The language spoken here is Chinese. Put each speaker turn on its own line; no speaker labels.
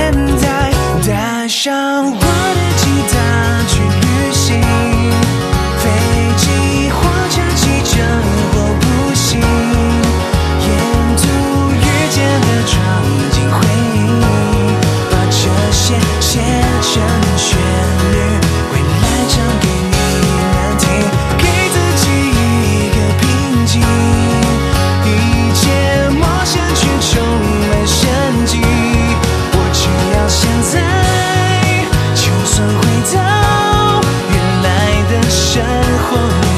在，带上我的吉他去旅行，飞机或者汽车或步行，沿途遇见的场景回忆，把这些写成旋律，回来唱给你们听，给自己一个平静，一切陌生却充满生机。我只要现在，就算回到原来的生活。